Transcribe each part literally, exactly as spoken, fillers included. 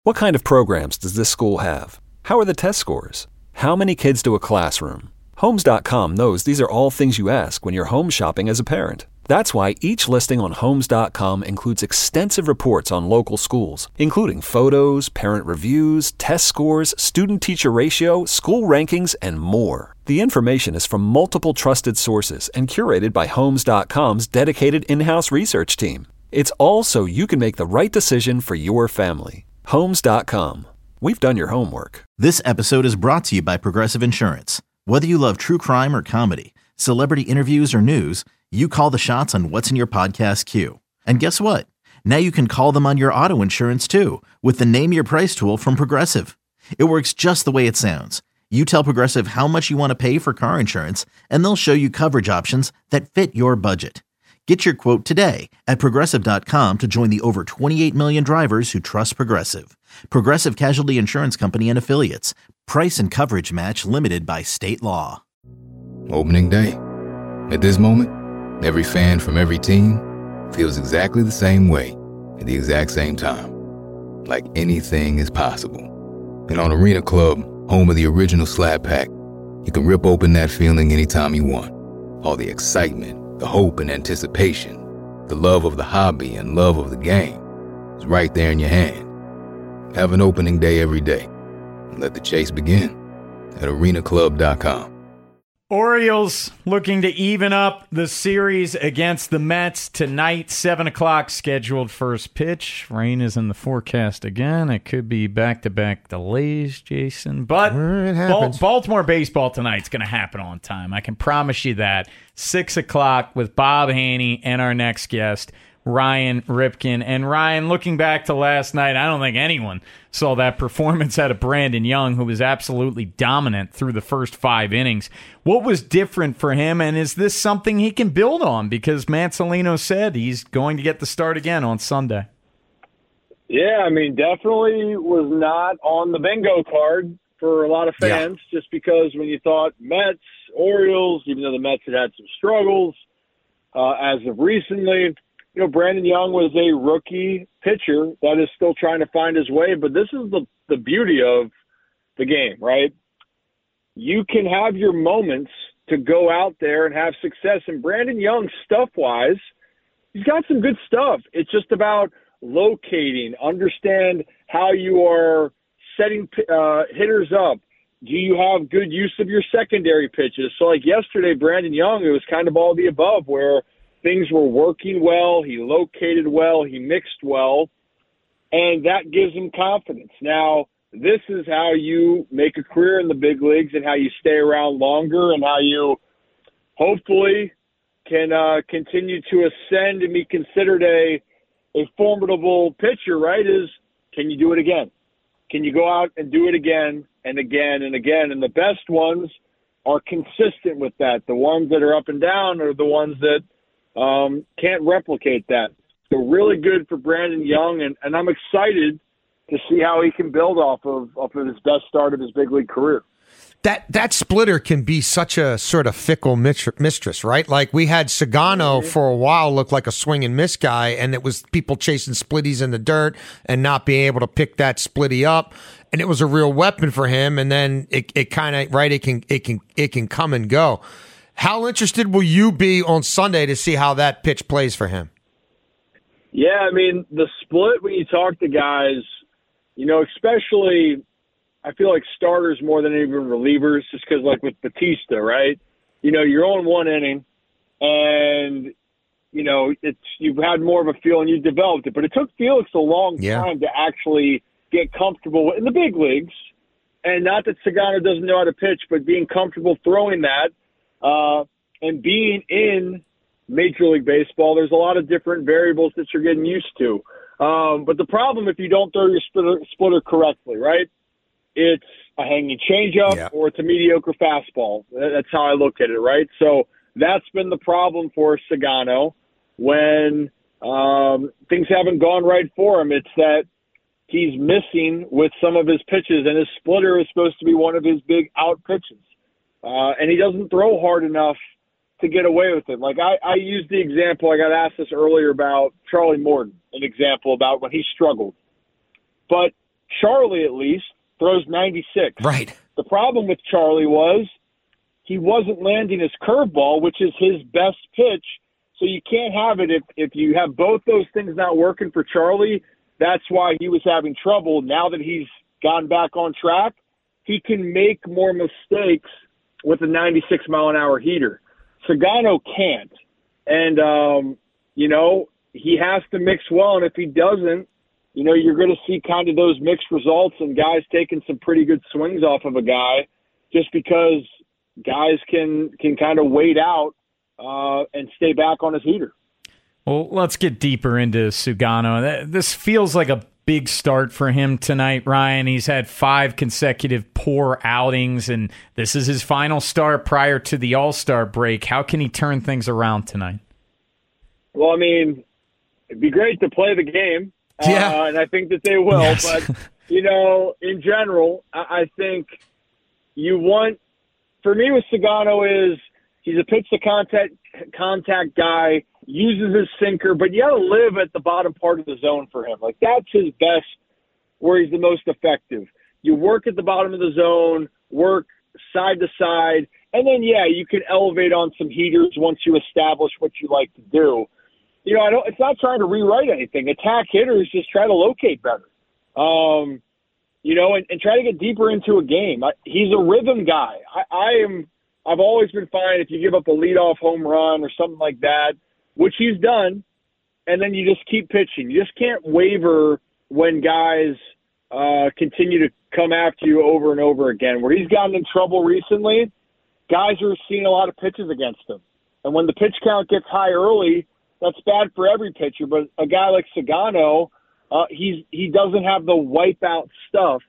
What kind of programs does this school have? How are the test scores? How many kids do a classroom? Homes dot com knows these are all things you ask when you're home shopping as a parent. That's why each listing on Homes dot com includes extensive reports on local schools, including photos, parent reviews, test scores, student-teacher ratio, school rankings, and more. The information is from multiple trusted sources and curated by Homes dot com's dedicated in-house research team. It's all so you can make the right decision for your family. Homes dot com. We've done your homework. This episode is brought to you by Progressive Insurance. Whether you love true crime or comedy, celebrity interviews or news, you call the shots on what's in your podcast queue. And guess what? Now you can call them on your auto insurance too with the Name Your Price tool from Progressive. It works just the way it sounds. You tell Progressive how much you want to pay for car insurance, and they'll show you coverage options that fit your budget. Get your quote today at Progressive dot com to join the over twenty-eight million drivers who trust Progressive. Progressive Casualty Insurance Company and Affiliates. Price and coverage match limited by state law. Opening day. At this moment, every fan from every team feels exactly the same way at the exact same time. Like anything is possible. And on Arena Club, home of the original Slab Pack, you can rip open that feeling anytime you want. All the excitement, the hope and anticipation, the love of the hobby and love of the game is right there in your hand. Have an opening day every day. And let the chase begin at arena club dot com. Orioles looking to even up the series against the Mets tonight. seven o'clock scheduled first pitch. Rain is in the forecast again. It could be back-to-back delays, Jason. But it Bal- Baltimore baseball tonight's going to happen on time. I can promise you that. six o'clock with Bob Haney and our next guest, Ryan Ripken. And Ryan, looking back to last night, I don't think anyone saw that performance out of Brandon Young, who was absolutely dominant through the first five innings. What was different for him, and is this something he can build on? Because Manzolino said he's going to get the start again on Sunday. Yeah, I mean, definitely was not on the bingo card for a lot of fans, yeah. Just because when you thought Mets, Orioles, even though the Mets had had some struggles uh, as of recently, you know, Brandon Young was a rookie pitcher that is still trying to find his way. But this is the, the beauty of the game, right? You can have your moments to go out there and have success. And Brandon Young, stuff-wise, he's got some good stuff. It's just about locating, understand how you are setting uh, hitters up. Do you have good use of your secondary pitches? So like yesterday, Brandon Young, it was kind of all the above where things were working well, he located well, he mixed well, and that gives him confidence. Now, this is how you make a career in the big leagues and how you stay around longer and how you hopefully can uh, continue to ascend and be considered a, a formidable pitcher, right, is can you do it again? Can you go out and do it again and again and again? And the best ones are consistent with that. The ones that are up and down are the ones that Um, can't replicate that. So really good for Brandon Young, and, and I'm excited to see how he can build off of, off of his best start of his big league career. That that splitter can be such a sort of fickle mistress, right? Like we had Sagano mm-hmm. for a while look like a swing and miss guy, and it was people chasing splitties in the dirt and not being able to pick that splitty up, and it was a real weapon for him. And then it, it kind of right, it can it can it can come and go. How interested will you be on Sunday to see how that pitch plays for him? Yeah, I mean, the split when you talk to guys, you know, especially I feel like starters more than even relievers, just because like with Batista, right? You know, you're on one inning and, you know, it's you've had more of a feel and you developed it. But it took Felix a long yeah. time to actually get comfortable in the big leagues. And not that Sagano doesn't know how to pitch, but being comfortable throwing that. Uh, and being in Major League Baseball, there's a lot of different variables that you're getting used to. Um, but the problem if you don't throw your splitter, splitter correctly, right, it's a hanging changeup yeah. or it's a mediocre fastball. That's how I look at it, right? So that's been the problem for Sagano when um, things haven't gone right for him. It's that he's missing with some of his pitches, and his splitter is supposed to be one of his big out pitches. Uh, and he doesn't throw hard enough to get away with it. Like I, I used the example, I got asked this earlier about Charlie Morton, an example about when he struggled. But Charlie, at least, throws ninety-six. Right. The problem with Charlie was he wasn't landing his curveball, which is his best pitch. So you can't have it if, if you have both those things not working for Charlie. That's why he was having trouble. Now that he's gotten back on track, he can make more mistakes with a ninety-six mile an hour heater. Sagano can't. And, um, you know, he has to mix well. And if he doesn't, you know, you're going to see kind of those mixed results and guys taking some pretty good swings off of a guy just because guys can, can kind of wait out uh, and stay back on his heater. Well, let's get deeper into Sugano. This feels like a big start for him tonight, Ryan. He's had five consecutive poor outings, and this is his final start prior to the All-Star break. How can he turn things around tonight? Well, I mean, it'd be great to play the game, yeah. uh, and I think that they will. Yes. But, you know, in general, I, I think you want – for me with Sugano is he's a pitch-to-contact contact guy, uses his sinker, but you got to live at the bottom part of the zone for him. Like, that's his best, where he's the most effective. You work at the bottom of the zone, work side to side, and then, yeah, you can elevate on some heaters once you establish what you like to do. You know, I don't, it's not trying to rewrite anything. Attack hitters, just try to locate better. Um, you know, and, and try to get deeper into a game. I, he's a rhythm guy. I, I am, I've always been fine if you give up a leadoff home run or something like that, which he's done, and then you just keep pitching. You just can't waver when guys uh, continue to come after you over and over again. Where he's gotten in trouble recently, guys are seeing a lot of pitches against him. And when the pitch count gets high early, that's bad for every pitcher. But a guy like Sugano, uh, he's he doesn't have the wipeout stuff.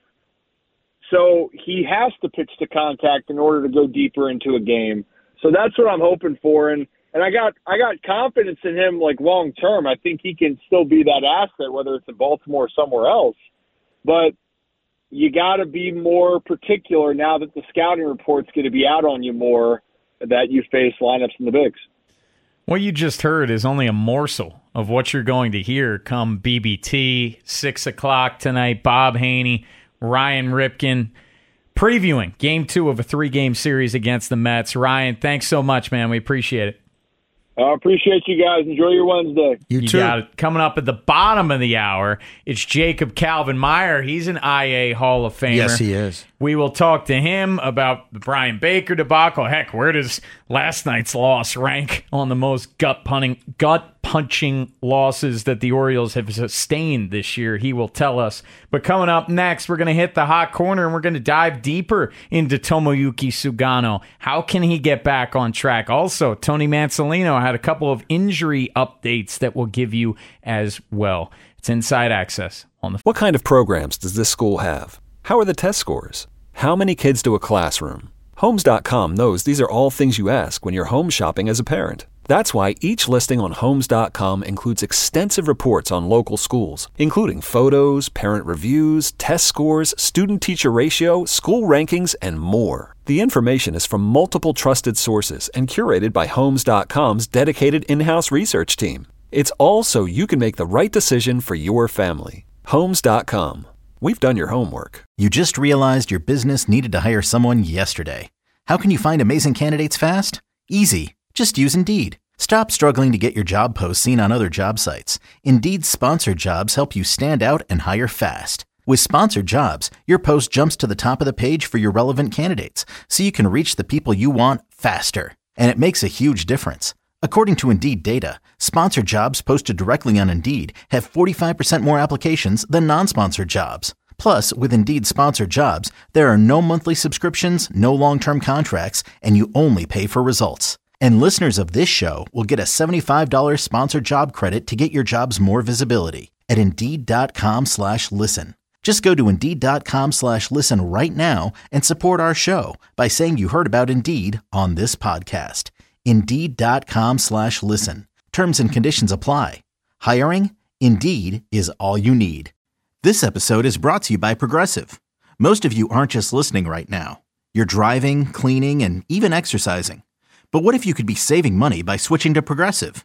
So he has to pitch to contact in order to go deeper into a game. So that's what I'm hoping for. And And I got I got confidence in him, like, long term. I think he can still be that asset, whether it's in Baltimore or somewhere else. But you got to be more particular now that the scouting report's going to be out on you more, that you face lineups in the bigs. What you just heard is only a morsel of what you're going to hear come B B T, six o'clock tonight. Bob Haney, Ryan Ripken, previewing game two of a three-game series against the Mets. Ryan, thanks so much, man. We appreciate it. I appreciate you guys. Enjoy your Wednesday. You, You too. got it. Coming up at the bottom of the hour, it's Jacob Calvin-Meyer. He's an I A Hall of Famer. Yes, he is. We will talk to him about the Brian Baker debacle. Heck, where does last night's loss rank on the most gut-punching, gut-punching losses that the Orioles have sustained this year? He will tell us. But coming up next, we're going to hit the hot corner, and we're going to dive deeper into Tomoyuki Sugano. How can he get back on track? Also, Tony Mansolino had a couple of injury updates that we'll give you as well. It's Inside Access on the. What kind of programs does this school have? How are the test scores? How many kids do a classroom? Homes dot com knows these are all things you ask when you're home shopping as a parent. That's why each listing on Homes dot com includes extensive reports on local schools, including photos, parent reviews, test scores, student-teacher ratio, school rankings, and more. The information is from multiple trusted sources and curated by Homes dot com's dedicated in-house research team. It's all so you can make the right decision for your family. Homes dot com. We've done your homework. You just realized your business needed to hire someone yesterday. How can you find amazing candidates fast? Easy. Just use Indeed. Stop struggling to get your job posts seen on other job sites. Indeed's sponsored jobs help you stand out and hire fast. With sponsored jobs, your post jumps to the top of the page for your relevant candidates, so you can reach the people you want faster. And it makes a huge difference. According to Indeed data, sponsored jobs posted directly on Indeed have forty-five percent more applications than non-sponsored jobs. Plus, with Indeed sponsored jobs, there are no monthly subscriptions, no long-term contracts, and you only pay for results. And listeners of this show will get a seventy-five dollars sponsored job credit to get your jobs more visibility at Indeed.com slash listen. Just go to Indeed.com slash listen right now and support our show by saying you heard about Indeed on this podcast. Indeed.com slash listen. Terms and conditions apply. Hiring? Indeed is all you need. This episode is brought to you by Progressive. Most of you aren't just listening right now. You're driving, cleaning, and even exercising. But what if you could be saving money by switching to Progressive?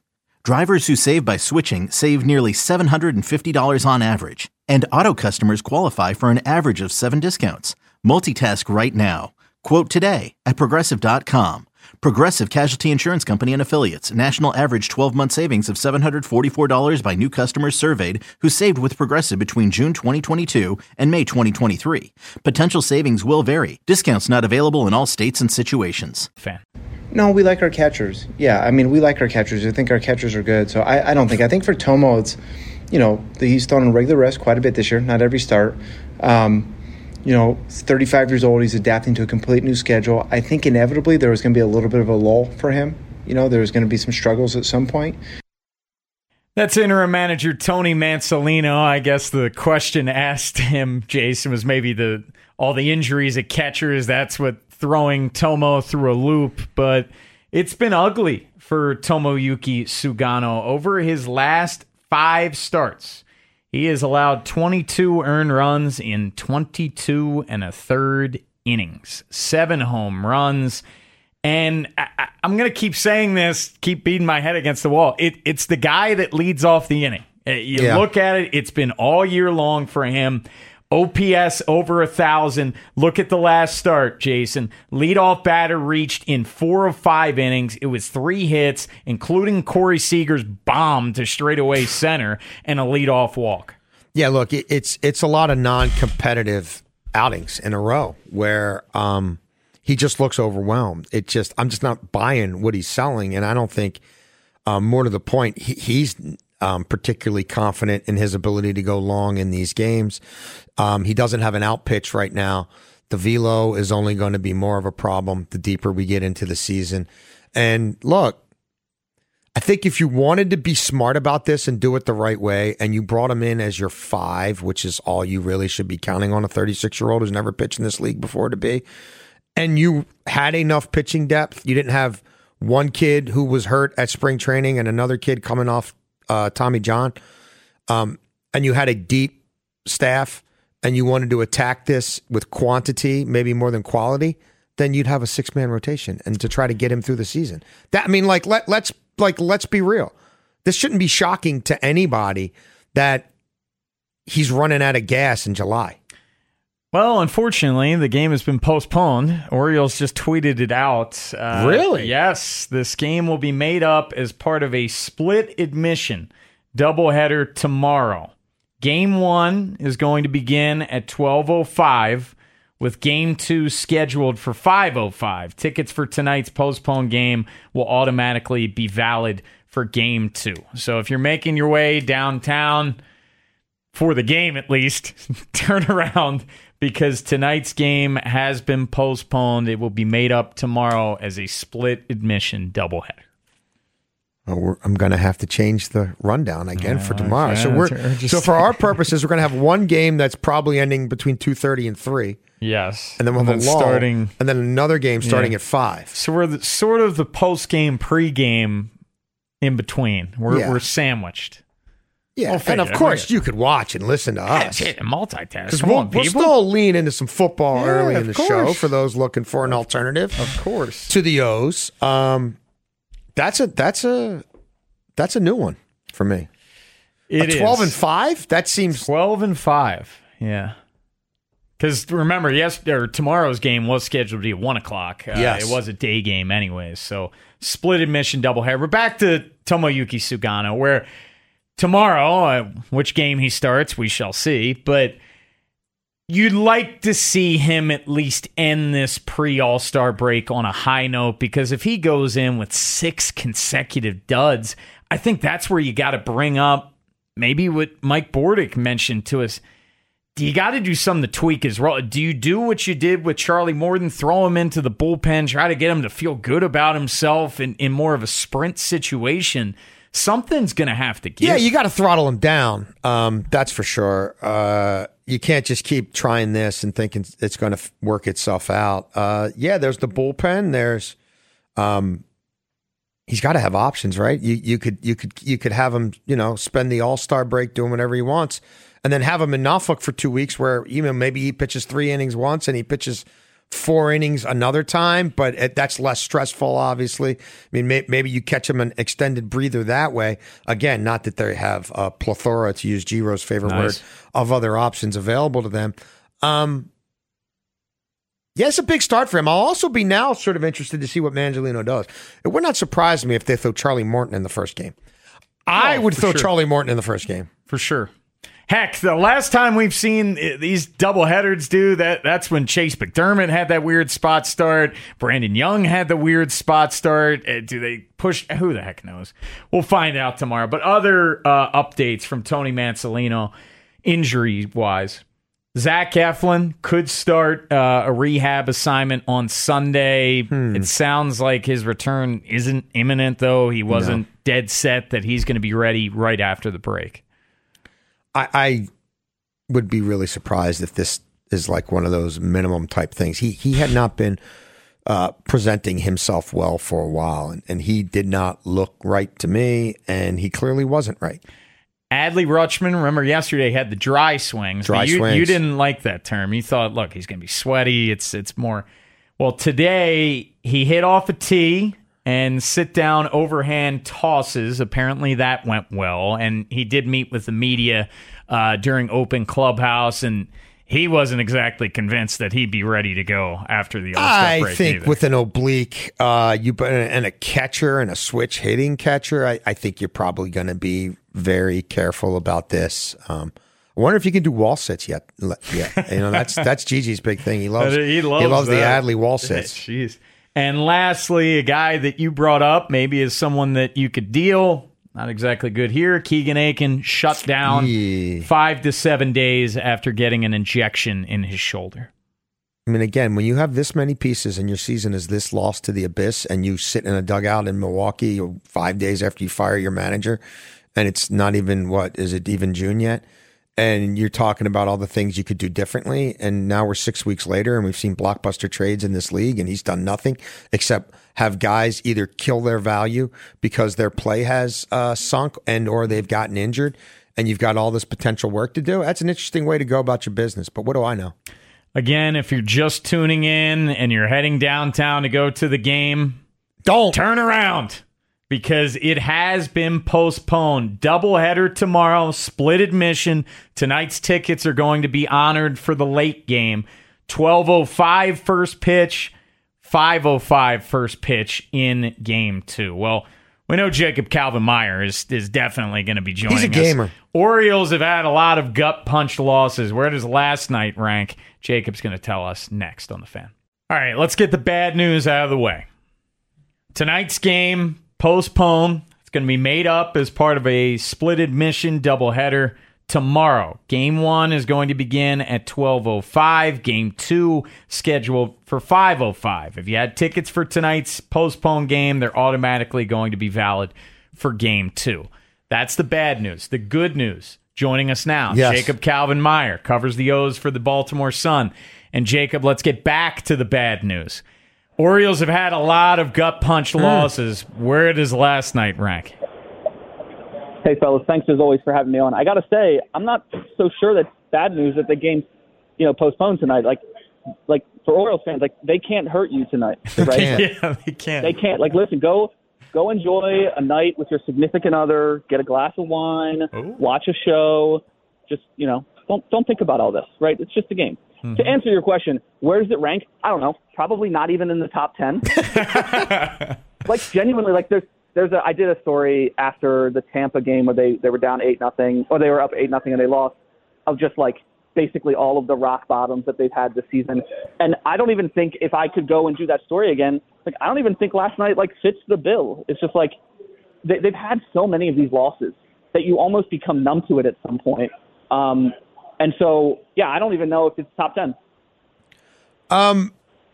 Drivers who save by switching save nearly seven hundred fifty dollars on average. And Auto customers qualify for an average of seven discounts. Multitask right now. Quote today at Progressive dot com. Progressive Casualty Insurance Company and Affiliates. National average twelve-month savings of seven hundred forty-four dollars by new customers surveyed who saved with Progressive between June twenty twenty-two and May twenty twenty-three. Potential savings will vary. Discounts not available in all states and situations. Fan. No, we like our catchers. Yeah, I mean, we like our catchers. I think our catchers are good. So I, I don't think. I think for Tomo, it's, you know, he's thrown in regular rest quite a bit this year, not every start. Um, you know, he's thirty-five years old. He's adapting to a complete new schedule. I think inevitably there was going to be a little bit of a lull for him. You know, there was going to be some struggles at some point. That's interim manager Tony Mansolino. I guess the question asked him, Jason, was maybe the all the injuries at catchers. That's what throwing Tomo through a loop. But it's been ugly for Tomoyuki Sugano. Over his last five starts, he has allowed twenty-two earned runs in twenty-two and a third innings, seven home runs. And I, I, I'm going to keep saying this, keep beating my head against the wall. It, it's the guy that leads off the inning. You yeah. look at it, it's been all year long for him. O P S over a thousand. Look at the last start, Jason. Leadoff batter reached in four of five innings. It was three hits, including Corey Seager's bomb to straightaway center and a leadoff walk. Yeah, look, it, it's it's a lot of non-competitive outings in a row where um, he just looks overwhelmed. It just I'm just not buying what he's selling, and I don't think um, more to the point he, he's. Um, particularly confident in his ability to go long in these games. Um, he doesn't have an out pitch right now. The velo is only going to be more of a problem the deeper we get into the season. And look, I think if you wanted to be smart about this and do it the right way, and you brought him in as your five, which is all you really should be counting on a thirty-six-year-old who's never pitched in this league before to be, and you had enough pitching depth, you didn't have one kid who was hurt at spring training and another kid coming off Uh, Tommy John, um, and you had a deep staff and you wanted to attack this with quantity, maybe more than quality, then you'd have a six-man rotation and to try to get him through the season. That I mean, like let let's like let's be real. This shouldn't be shocking to anybody that he's running out of gas in July. Well, unfortunately, the game has been postponed. Orioles just tweeted it out. Uh, really? Yes. This game will be made up as part of a split admission doubleheader tomorrow. Game one is going to begin at twelve oh five, with game two scheduled for five oh five. Tickets for tonight's postponed game will automatically be valid for game two. So if you're making your way downtown, for the game at least, turn around, because tonight's game has been postponed. It will be made up tomorrow as a split admission doubleheader. Oh, we're, I'm going to have to change the rundown again yeah, for tomorrow. Yeah, so we're just... so for our purposes, we're going to have one game that's probably ending between two thirty and three. Yes, and then we'll have and a lull, starting, and then another game starting yeah. at five. So we're the, sort of the post game, pre game in between. We're yeah. we're sandwiched. Yeah, we'll and of course you could watch and listen to us. Yeah, multitask. Because we'll, we'll still lean into some football yeah, early in the course. show for those looking for an alternative. Of course, to the O's. Um, that's a that's a that's a new one for me. It a twelve is. and five. That seems twelve and five. Yeah. Because remember, yes, or tomorrow's game was scheduled to be at one o'clock. Uh, yes, it was a day game, anyways. So split admission doubleheader. We're back to Tomoyuki Sugano, where. Tomorrow, uh, which game he starts, we shall see. But you'd like to see him at least end this pre-All-Star break on a high note, because if he goes in with six consecutive duds, I think that's where you got to bring up maybe what Mike Bordick mentioned to us. Do you got to do something to tweak his role? Do you do what you did with Charlie Morton, throw him into the bullpen, try to get him to feel good about himself in, in more of a sprint situation? Something's going to have to give. Yeah, you got to throttle him down. Um, that's for sure. Uh, you can't just keep trying this and thinking it's going to f- work itself out. Uh, yeah, there's the bullpen. There's, um, he's got to have options, right? You you could you could you could have him, you know, spend the All-Star break doing whatever he wants, and then have him in Norfolk for two weeks, where even maybe he pitches three innings once and he pitches four innings another time, but it, that's less stressful, obviously. I mean, may, maybe you catch them an extended breather that way. Again, not that they have a plethora, to use Giro's favorite Nice. word, of other options available to them. Um, yeah, it's a big start for him. I'll also be now sort of interested to see what Mangiolino does. It would not surprise me if they throw Charlie Morton in the first game. I Oh, would for throw sure. Charlie Morton in the first game. For sure. Heck, the last time we've seen these doubleheaders do that, that's when Chase McDermott had that weird spot start. Brandon Young had the weird spot start. Uh, Do they push? Who the heck knows? We'll find out tomorrow. But other uh, updates from Tony Mansolino, injury-wise. Zach Eflin could start uh, a rehab assignment on Sunday. Hmm. It sounds like his return isn't imminent, though. He wasn't dead set that he's going to be ready right after the break. I, I would be really surprised if this is like one of those minimum type things. He he had not been uh, presenting himself well for a while, and, and he did not look right to me, and he clearly wasn't right. Adley Rutschman, remember yesterday, had the dry swings. Dry you, swings. You didn't like that term. You thought, look, he's going to be sweaty. It's it's more. Well, today he hit off a tee and sit down overhand tosses. Apparently that went well. And he did meet with the media uh, during Open Clubhouse, and he wasn't exactly convinced that he'd be ready to go after the All-Star I break think either. with an oblique, uh, you and a catcher and a switch hitting catcher, I, I think you're probably going to be very careful about this. Um, I wonder if you can do wall sits yet. Yeah, you know that's that's Gigi's big thing. He loves He loves the that. Adley wall sits. Jeez. And lastly, a guy that you brought up, maybe is someone that you could deal. Not exactly good here. Keegan Aiken shut down Yeah. five to seven days after getting an injection in his shoulder. I mean, again, when you have this many pieces and your season is this lost to the abyss, and you sit in a dugout in Milwaukee five days after you fire your manager, and it's not even, what, is it even June yet? And you're talking about all the things you could do differently. And now we're six weeks later and we've seen blockbuster trades in this league, and he's done nothing except have guys either kill their value because their play has uh, sunk and or they've gotten injured, and you've got all this potential work to do. That's an interesting way to go about your business. But what do I know? Again, if you're just tuning in and you're heading downtown to go to the game, Don't. turn around, because it has been postponed. Doubleheader tomorrow, split admission. Tonight's tickets are going to be honored for the late game. twelve oh five first pitch, five oh five first pitch in game two. Well, we know Jacob Calvin-Meyer is, is definitely going to be joining us. He's a gamer. Orioles have had a lot of gut punch losses. Where does last night rank? Jacob's going to tell us next on The Fan. All right, let's get the bad news out of the way. Tonight's game postponed. It's going to be made up as part of a split admission doubleheader tomorrow. Game one is going to begin at twelve oh five. Game two scheduled for five oh five. If you had tickets for tonight's postponed game, they're automatically going to be valid for game two. That's the bad news. The good news, joining us now, Yes. Jacob Calvin-Meyer, covers the O's for the Baltimore Sun. And Jacob, let's get back to the bad news. Orioles have had a lot of gut punch losses. Where does last night rank? Hey, fellas, thanks as always for having me on. I got to say, I'm not so sure that's bad news that the game's, you know, postponed tonight. Like, like for Orioles fans, like, they can't hurt you tonight, right? can't. Yeah, they can't. They can't. Like, listen, go go enjoy a night with your significant other, get a glass of wine, Ooh. watch a show. Just, you know, don't don't think about all this, right? It's just a game. Mm-hmm. To answer your question, where does it rank? I don't know. Probably not even in the top ten. Like, genuinely, like, there's there's a I did a story after the Tampa game where they, they were down eight nothing, or they were up eight nothing and they lost, of just like basically all of the rock bottoms that they've had this season. And I don't even think if I could go and do that story again, like, I don't even think last night like fits the bill. It's just like they, they've had so many of these losses that you almost become numb to it at some point. Um, and so, yeah, I don't even know if it's top ten. Um,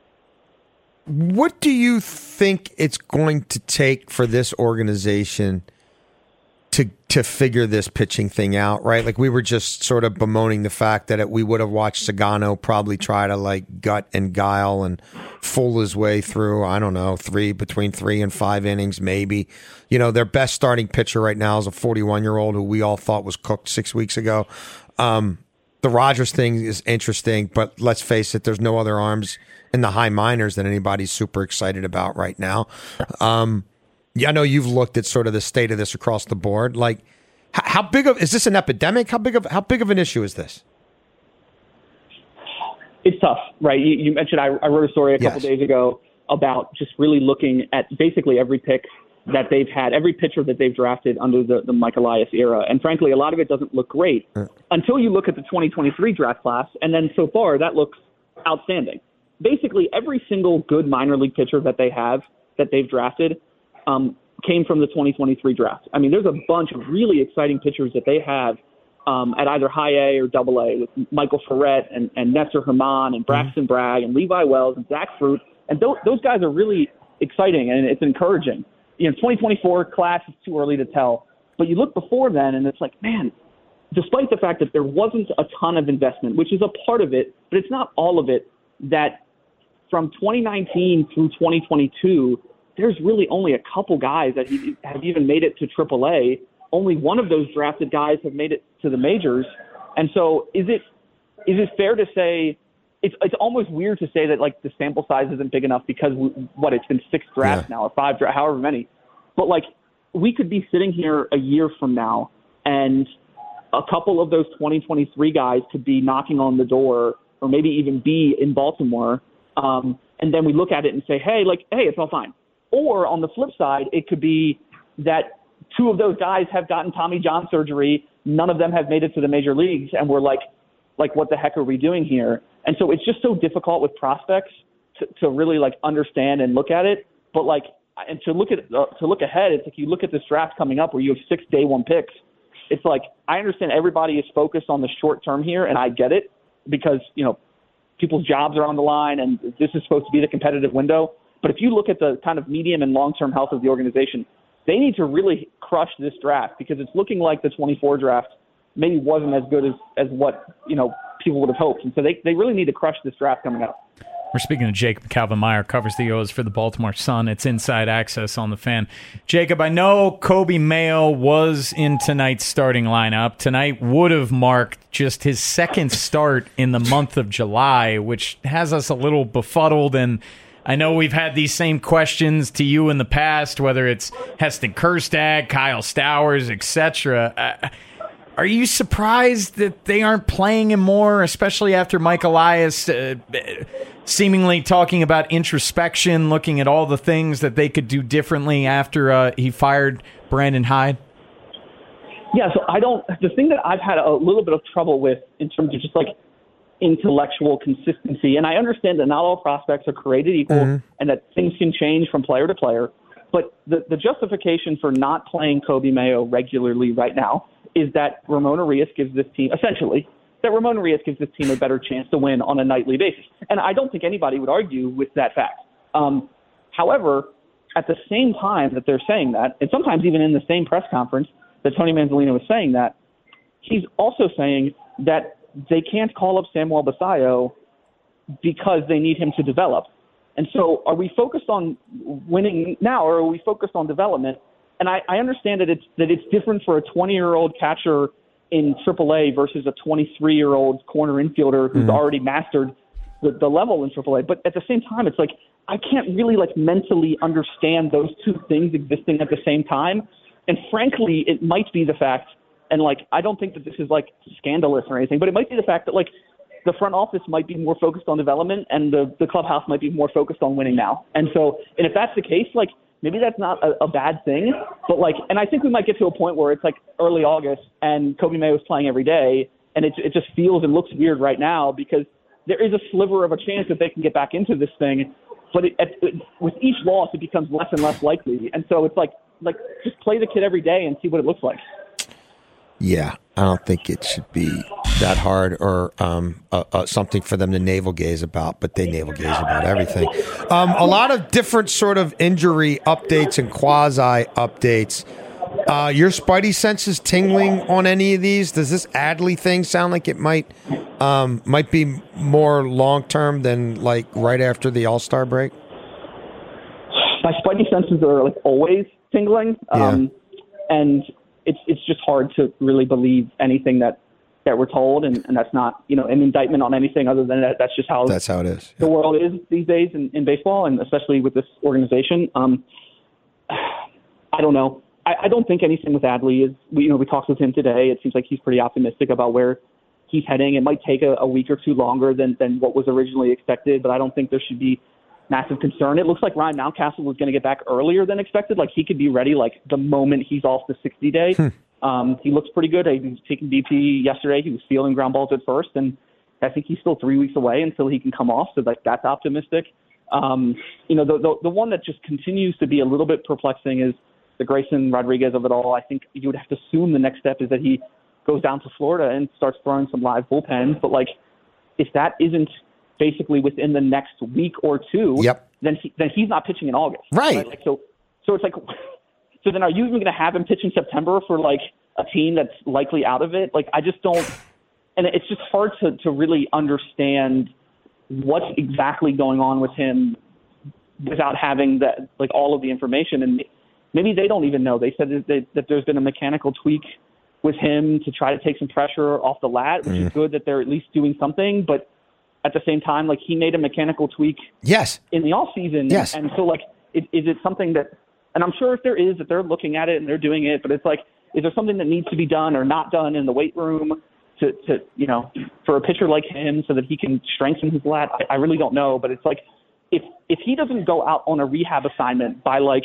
what do you think it's going to take for this organization to to figure this pitching thing out, right? Like, we were just sort of bemoaning the fact that it, we would have watched Sagano probably try to like gut and guile and fool his way through, I don't know, three between three and five innings, maybe. You know, their best starting pitcher right now is a forty-one-year-old who we all thought was cooked six weeks ago. Um, the Rogers thing is interesting, but let's face it, there's no other arms in the high minors that anybody's super excited about right now. Um, yeah, I know you've looked at sort of the state of this across the board. Like, h- how big of is this an epidemic? How big of how big of an issue is this? It's tough, right? You, you mentioned I, I wrote a story a couple Yes. days ago about just really looking at basically every pick that they've had, every pitcher that they've drafted under the, the Mike Elias era. And frankly, a lot of it doesn't look great uh. until you look at the twenty twenty-three draft class. And then so far, that looks outstanding. Basically, every single good minor league pitcher that they have, that they've drafted, um, came from the twenty twenty-three draft. I mean, there's a bunch of really exciting pitchers that they have um, at either high A or double A with Michael Ferret and, and Nestor Herman and Braxton mm-hmm. Bragg and Levi Wells and Zach Fruit. And th- those guys are really exciting, and it's encouraging. You know, twenty twenty-four class is too early to tell. But you look before then, and it's like, man, despite the fact that there wasn't a ton of investment, which is a part of it, but it's not all of it, that from twenty nineteen through twenty twenty-two, there's really only a couple guys that have even made it to triple A. Only one of those drafted guys have made it to the majors. And so is it is it fair to say it's it's almost weird to say that like the sample size isn't big enough because we, what it's been six drafts yeah. now or five drafts, however many. But like we could be sitting here a year from now and a couple of those twenty twenty-three guys could be knocking on the door or maybe even be in Baltimore. Um, and then we look at it and say, hey, like, hey, it's all fine. Or on the flip side, it could be that two of those guys have gotten Tommy John surgery. None of them have made it to the major leagues. And we're like, like, what the heck are we doing here? And so it's just so difficult with prospects to, to really like understand and look at it. But like, and to look at, uh, to look ahead, it's like you look at this draft coming up where you have six day one picks. It's like, I understand everybody is focused on the short term here, and I get it because, you know, people's jobs are on the line and this is supposed to be the competitive window. But if you look at the kind of medium and long-term health of the organization, they need to really crush this draft because it's looking like the twenty-four draft maybe wasn't as good as, as what, you know, people would have hoped. And so they, they really need to crush this draft coming up. We're speaking to Jacob Calvin-Meyer, covers the O's for the Baltimore Sun. It's Inside Access on the Fan. Jacob, I know Coby Mayo was in tonight's starting lineup. Tonight would have marked just his second start in the month of July, which has us a little befuddled. And I know we've had these same questions to you in the past, whether it's Heston Kjerstad, Kyle Stowers, et cetera. Uh, Are you surprised that they aren't playing him more, especially after Mike Elias uh, seemingly talking about introspection, looking at all the things that they could do differently after uh, he fired Brandon Hyde? Yeah, so I don't – the thing that I've had a little bit of trouble with in terms of just like intellectual consistency, and I understand that not all prospects are created equal mm-hmm. and that things can change from player to player, but the, the justification for not playing Coby Mayo regularly right now is that Ramon Urias gives this team, essentially, that Ramon Urias gives this team a better chance to win on a nightly basis. And I don't think anybody would argue with that fact. Um, however, at the same time that they're saying that, and sometimes even in the same press conference that Tony Manzolino was saying that, he's also saying that they can't call up Samuel Basallo because they need him to develop. And so are we focused on winning now or are we focused on development? And I, I understand that it's that it's different for a twenty-year-old catcher in triple A versus a twenty-three-year-old corner infielder who's mm-hmm. already mastered the, the level in triple A. But at the same time, it's like I can't really like mentally understand those two things existing at the same time. And frankly, it might be the fact, and like I don't think that this is like scandalous or anything, but it might be the fact that like the front office might be more focused on development and the, the clubhouse might be more focused on winning now. And so, and if that's the case, like, maybe that's not a, a bad thing, but like, and I think we might get to a point where it's like early August and Coby Mayo is playing every day, and it it just feels and looks weird right now because there is a sliver of a chance that they can get back into this thing, but it, it, with each loss it becomes less and less likely, and so it's like like just play the kid every day and see what it looks like. Yeah, I don't think it should be that hard or um, uh, uh, something for them to navel gaze about, but they navel gaze about everything. Um, a lot of different sort of injury updates and quasi updates. Uh, your spidey senses tingling on any of these? Does this Adley thing sound like it might um, might be more long term than like right after the All-Star break? My spidey senses are like always tingling, um, yeah. and it's it's just hard to really believe anything that that we're told, and, and that's not, you know, an indictment on anything other than that. That's just how that's how it is. The world is these days in, in baseball, and especially with this organization. Um, I don't know. I, I don't think anything with Adley is. We, you know, we talked with him today. It seems like he's pretty optimistic about where he's heading. It might take a, a week or two longer than than what was originally expected, but I don't think there should be massive concern. It looks like Ryan Mountcastle was going to get back earlier than expected. Like he could be ready like the moment he's off the sixty day. Hmm. Um, he looks pretty good. He was taking B P yesterday. He was stealing ground balls at first, and I think he's still three weeks away until he can come off. So like that's optimistic. Um, you know, the, the the one that just continues to be a little bit perplexing is the Grayson Rodriguez of it all. I think you would have to assume the next step is that he goes down to Florida and starts throwing some live bullpens. But like, if that isn't basically within the next week or two, yep. then he, then he's not pitching in August. Right. right? Like, so so it's like. So then are you even going to have him pitch in September for, like, a team that's likely out of it? Like, I just don't – and it's just hard to, to really understand what's exactly going on with him without having that, like, all of the information. And maybe they don't even know. They said that, they, that there's been a mechanical tweak with him to try to take some pressure off the lat, which mm. is good that they're at least doing something. But at the same time, like, he made a mechanical tweak yes. in the offseason. Yes. And so, like, is, is it something that – and I'm sure if there is, that they're looking at it and they're doing it, but it's like, is there something that needs to be done or not done in the weight room to, to you know, for a pitcher like him so that he can strengthen his lat? I, I really don't know, but it's like, if if he doesn't go out on a rehab assignment by like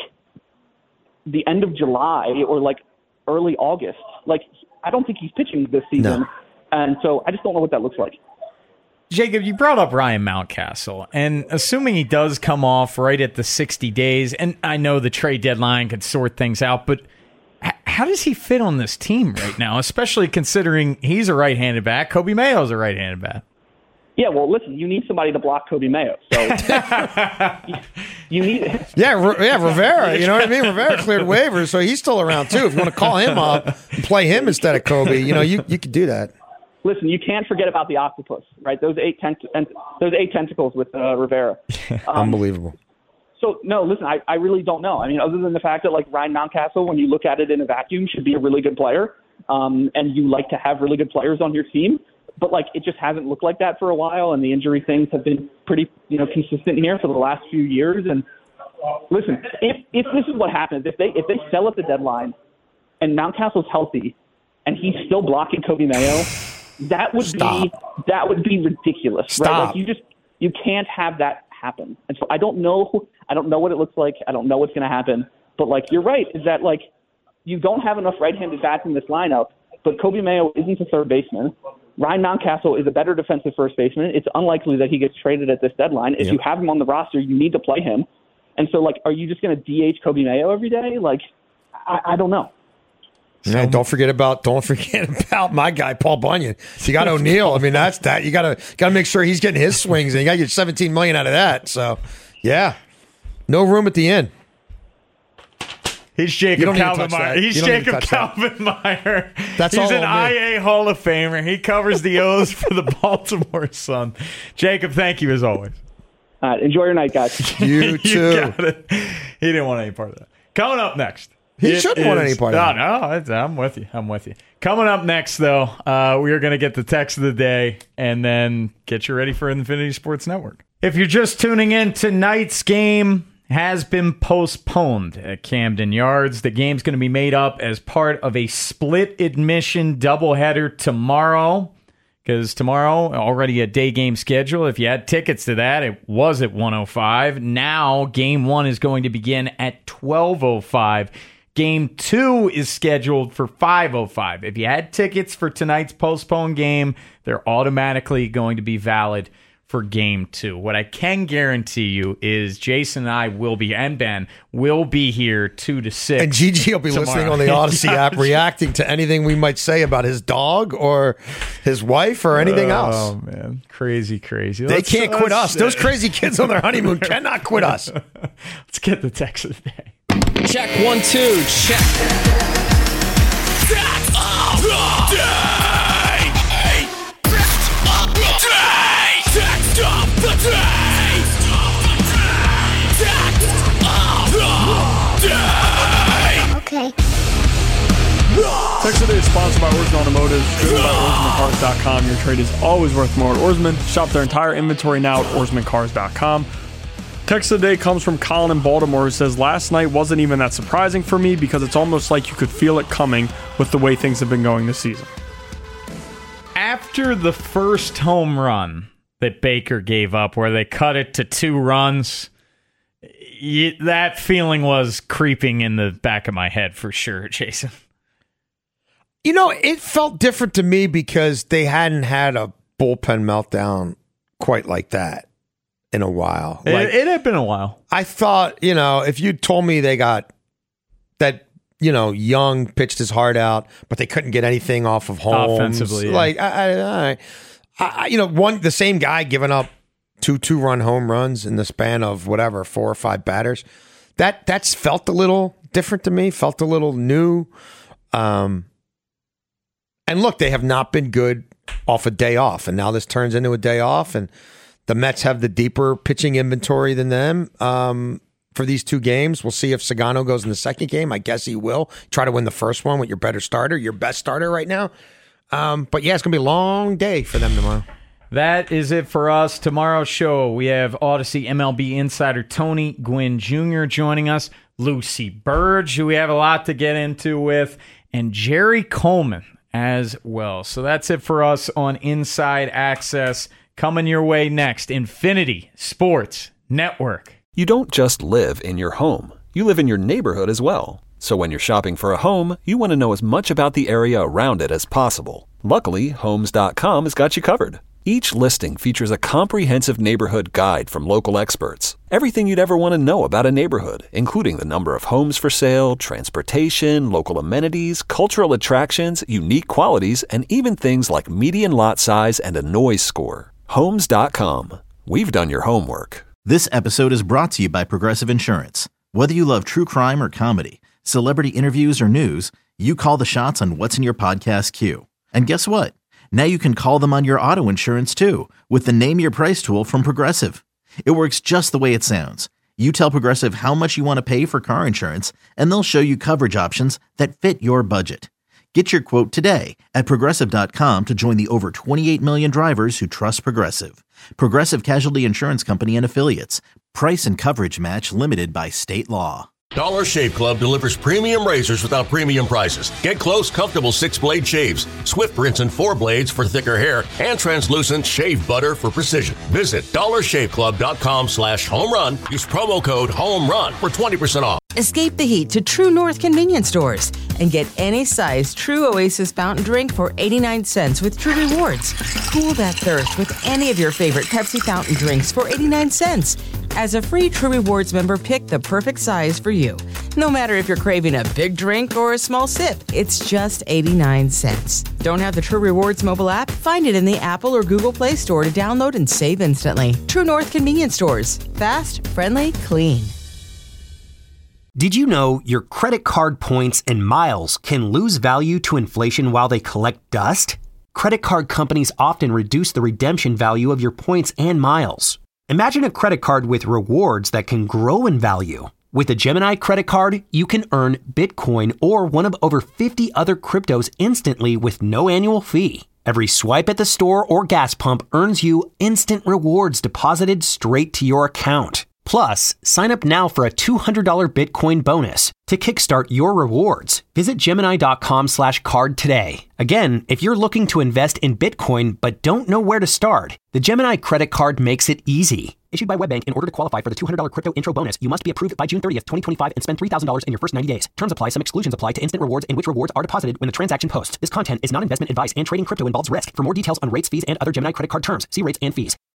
the end of July or like early August, like I don't think he's pitching this season. No. And so I just don't know what that looks like. Jacob, you brought up Ryan Mountcastle, and assuming he does come off right at the sixty days, and I know the trade deadline could sort things out, but h- how does he fit on this team right now, especially considering he's a right-handed bat, Kobe Mayo's a right-handed bat? Yeah, well, listen, you need somebody to block Kobe Mayo, so you, you need it. Yeah, yeah, Rivera, you know what I mean? Rivera cleared waivers, so he's still around too. If you want to call him up and play him instead of Kobe, you know, you, you could do that. Listen, you can't forget about the octopus, right? Those eight tent- those eight tentacles with uh, Rivera. Um, Unbelievable. So, no, listen, I, I really don't know. I mean, other than the fact that, like, Ryan Mountcastle, when you look at it in a vacuum, should be a really good player, um, and you like to have really good players on your team. But, like, it just hasn't looked like that for a while, and the injury things have been pretty, you know, consistent here for the last few years. And, listen, if if this is what happens, if they if they sell at the deadline and Mountcastle's healthy and he's still blocking Kobe Mayo – That would Stop. be that would be ridiculous, Stop. right? Like you just you can't have that happen. And so I don't know I don't know what it looks like. I don't know what's going to happen. But like you're right, is that like you don't have enough right-handed bats in this lineup. But Kobe Mayo isn't a third baseman. Ryan Mountcastle is a better defensive first baseman. It's unlikely that he gets traded at this deadline. If yep. you have him on the roster, you need to play him. And so like, are you just going to D H Kobe Mayo every day? Like, I, I don't know. Yeah, don't forget about don't forget about my guy Paul Bunyan. You got O'Neill. I mean, that's that. You gotta gotta make sure he's getting his swings, and you got to get seventeen million out of that. So, yeah, no room at the end. He's Jacob Kalbenmeyer. He's Jacob Kalbenmeyer. That's He's all an I A Hall of Famer. He covers the O's for the Baltimore Sun. Jacob, thank you as always. All right, enjoy your night, guys. You too. You got it. He didn't want any part of that. Coming up next. He shouldn't want any part of it. No, no, I'm with you. I'm with you. Coming up next, though, uh, we are going to get the text of the day and then get you ready for Infinity Sports Network. If you're just tuning in, tonight's game has been postponed at Camden Yards. The game's going to be made up as part of a split admission doubleheader tomorrow. Because tomorrow, already a day game schedule. If you had tickets to that, it was at one oh five. Now, game one is going to begin at twelve oh five. Game two is scheduled for five oh five. If you had tickets for tonight's postponed game, they're automatically going to be valid for game two. What I can guarantee you is Jason and I will be, and Ben, will be here two to six. And Gigi will be tomorrow. listening on the Odyssey app, reacting to anything we might say about his dog or his wife or anything oh, else. Oh, man. Crazy, crazy. They Let's, can't quit let's, us. Those crazy kids on their honeymoon cannot quit us. Let's get the text of the day. Check one, two, check. Text of the day. Text of the day. Text of the day. Text of the day. Okay. Text of the day is sponsored sponsored by Oarsman Automotive, driven by Oarsman Cars dot com. Your trade is always worth more at Oarsman. Shop their entire inventory now at Oarsman Cars dot com. Text of the day comes from Colin in Baltimore, who says, last night wasn't even that surprising for me because it's almost like you could feel it coming with the way things have been going this season. After the first home run that Baker gave up, where they cut it to two runs, y- that feeling was creeping in the back of my head for sure, Jason. You know, it felt different to me because they hadn't had a bullpen meltdown quite like that in a while. It, like, it had been a while. I thought, you know, if you told me they got that, you know, Young pitched his heart out, but they couldn't get anything off of Holmes. Offensively, yeah. Like, I, I, I, I, you know, one the same guy giving up two two-run home runs in the span of whatever, four or five batters. That that's felt a little different to me, felt a little new. Um, and look, they have not been good off a day off, and now this turns into a day off, and the Mets have the deeper pitching inventory than them um, for these two games. We'll see if Sagano goes in the second game. I guess he will. Try to win the first one with your better starter, your best starter right now. Um, but yeah, it's going to be a long day for them tomorrow. That is it for us. Tomorrow's show, we have Odyssey M L B insider Tony Gwynn Junior joining us, Lucy Burge, who we have a lot to get into with, and Jerry Coleman as well. So that's it for us on Inside Access. Coming your way next, Infinity Sports Network. You don't just live in your home. You live in your neighborhood as well. So when you're shopping for a home, you want to know as much about the area around it as possible. Luckily, Homes dot com has got you covered. Each listing features a comprehensive neighborhood guide from local experts. Everything you'd ever want to know about a neighborhood, including the number of homes for sale, transportation, local amenities, cultural attractions, unique qualities, and even things like median lot size and a noise score. Homes dot com. We've done your homework. This episode is brought to you by Progressive Insurance. Whether you love true crime or comedy, celebrity interviews or news, you call the shots on what's in your podcast queue. And guess what? Now you can call them on your auto insurance too with the Name Your Price tool from Progressive. It works just the way it sounds. You tell Progressive how much you want to pay for car insurance, and they'll show you coverage options that fit your budget. Get your quote today at Progressive dot com to join the over twenty-eight million drivers who trust Progressive. Progressive Casualty Insurance Company and Affiliates. Price and coverage match limited by state law. Dollar Shave Club delivers premium razors without premium prices. Get close, comfortable six-blade shaves, swift rinse and four blades for thicker hair, and translucent shave butter for precision. Visit dollar shave club dot com slash home run. Use promo code HOMERUN for twenty percent off. Escape the heat to True North convenience stores and get any size True Oasis fountain drink for eighty-nine cents with True Rewards. Cool that thirst with any of your favorite Pepsi fountain drinks for eighty-nine cents. As a free True Rewards member, pick the perfect size for you. No matter if you're craving a big drink or a small sip, it's just eighty-nine cents. Don't have the True Rewards mobile app? Find it in the Apple or Google Play Store to download and save instantly. True North convenience stores. Fast, friendly, clean. Did you know your credit card points and miles can lose value to inflation while they collect dust? Credit card companies often reduce the redemption value of your points and miles. Imagine a credit card with rewards that can grow in value. With a Gemini credit card, you can earn Bitcoin or one of over fifty other cryptos instantly with no annual fee. Every swipe at the store or gas pump earns you instant rewards deposited straight to your account. Plus, sign up now for a two hundred dollars Bitcoin bonus to kickstart your rewards. Visit Gemini dot com slash card today. Again, if you're looking to invest in Bitcoin but don't know where to start, the Gemini credit card makes it easy. Issued by WebBank, in order to qualify for the two hundred dollars crypto intro bonus, you must be approved by June thirtieth, twenty twenty-five and spend three thousand dollars in your first ninety days. Terms apply. Some exclusions apply to instant rewards in which rewards are deposited when the transaction posts. This content is not investment advice and trading crypto involves risk. For more details on rates, fees, and other Gemini credit card terms, see rates and fees.